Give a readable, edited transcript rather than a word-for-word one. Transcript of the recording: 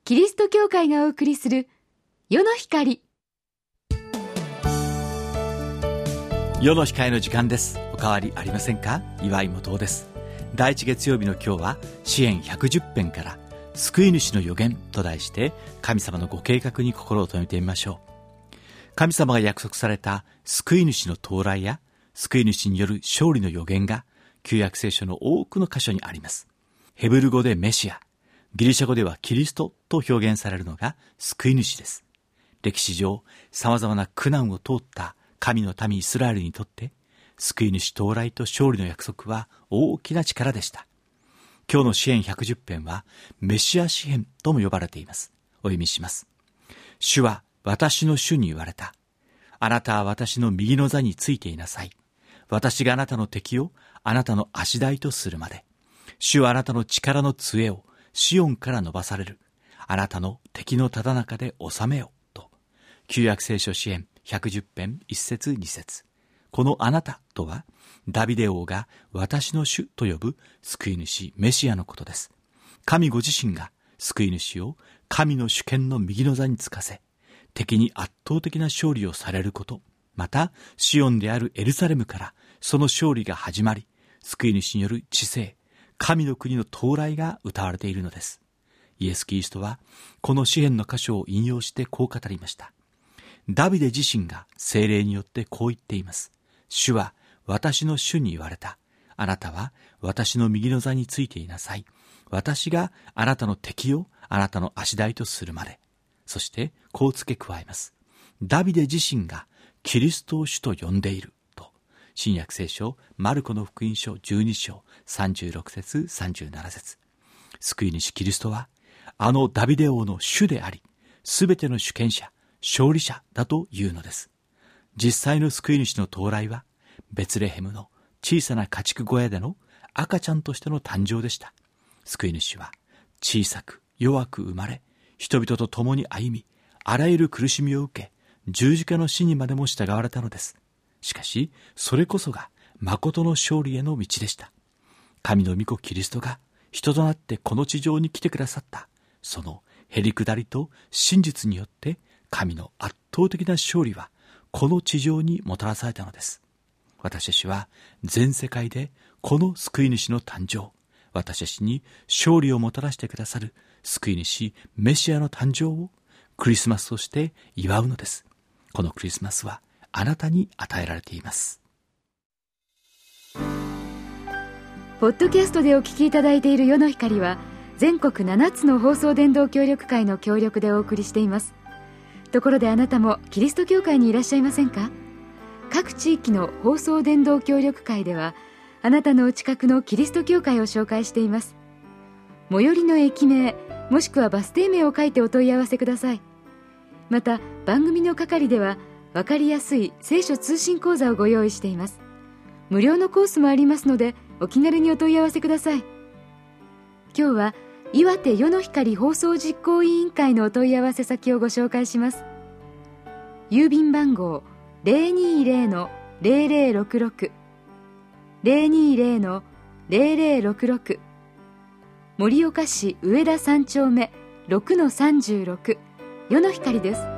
キリスト教会がお送りする世の光。 世の光の時間です。お変わりありませんか？岩井元です。第一月曜日の今日は詩編110編から救い主の予言と題して、神様のご計画に心を留めてみましょう。神様が約束された救い主の到来や救い主による勝利の予言が旧約聖書の多くの箇所にあります。ヘブル語でメシア、ギリシャ語ではキリストと表現されるのが救い主です。歴史上様々な苦難を通った神の民イスラエルにとって救い主到来と勝利の約束は大きな力でした。今日の詩編110編はメシア詩編とも呼ばれています。お読みします。主は私の主に言われた。あなたは私の右の座についていなさい。私があなたの敵をあなたの足台とするまで。主はあなたの力の杖をシオンから伸ばされる。あなたの敵のただ中で治めよと。旧約聖書詩編110編1節2節。このあなたとはダビデ王が私の主と呼ぶ救い主メシアのことです。神ご自身が救い主を神の主権の右の座につかせ、敵に圧倒的な勝利をされること、またシオンであるエルサレムからその勝利が始まり、救い主による治世、神の国の到来が謳われているのです。イエス・キリストはこの詩編の箇所を引用してこう語りました。ダビデ自身が聖霊によってこう言っています。主は私の主に言われた。あなたは私の右の座についていなさい。私があなたの敵をあなたの足台とするまで。そしてこう付け加えます。ダビデ自身がキリストを主と呼んでいると。新約聖書マルコの福音書12章36節37節。救い主キリストはあのダビデ王の主であり、すべての主権者、勝利者だというのです。実際の救い主の到来はベツレヘムの小さな家畜小屋での赤ちゃんとしての誕生でした。救い主は小さく弱く生まれ、人々と共に歩み、あらゆる苦しみを受け、十字架の死にまでも従われたのです。しかしそれこそが誠の勝利への道でした。神の御子キリストが人となってこの地上に来てくださった、そのへりくだりと真実によって神の圧倒的な勝利はこの地上にもたらされたのです。私たちは全世界でこの救い主の誕生、私たちに勝利をもたらしてくださる救い主メシアの誕生をクリスマスとして祝うのです。このクリスマスはあなたに与えられています。 ポッドキャストでお聞きいただいている世の光は全国7つの放送伝道協力会の協力でお送りしています。ところであなたもキリスト教会にいらっしゃいませんか？各地域の放送伝道協力会ではあなたのお近くのキリスト教会を紹介しています。最寄りの駅名もしくはバス停名を書いてお問い合わせください。また番組の係では分かりやすい聖書通信講座をご用意しています。無料のコースもありますのでお気軽にお問い合わせください。今日は岩手世の光放送実行委員会のお問い合わせ先をご紹介します。郵便番号 020-0066 020-0066 盛岡市上田3丁目 6-36 世の光です。